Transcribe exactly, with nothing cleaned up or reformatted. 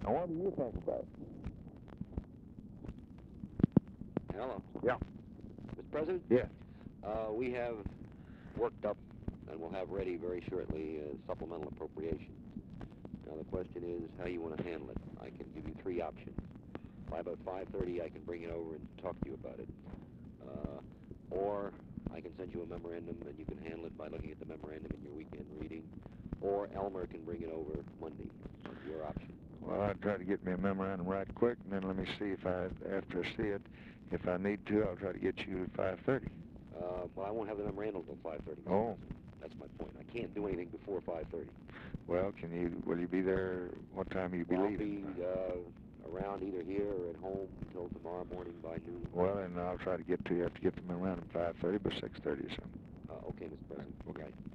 Now, what do you think about it? Hello. Yeah. Mister President? Yeah. Uh, we have worked up, and we'll have ready very shortly, a supplemental appropriation. Now, the question is how you want to handle it. I can give you three options. By about five thirty, I can bring it over and talk to you about it. Uh, or I can send you a memorandum, and you can handle it by looking at the memorandum in your weekend reading. Or Elmer can bring it over Monday. That's your option. Well, I'll try to get me a memorandum right quick, and then let me see if I, after I see it, if I need to, I'll try to get you at five thirty. Uh, well, I won't have the memorandum until five thirty. Oh. That's my point. I can't do anything before five thirty. Well, can you, will you be there, what time will you be Well, leaving? I'll be uh, around either here or at home until tomorrow morning by noon. Well, then I'll try to get to you, I have to get the memorandum five thirty by six thirty or something. Uh, okay, Mister President. Okay. Right.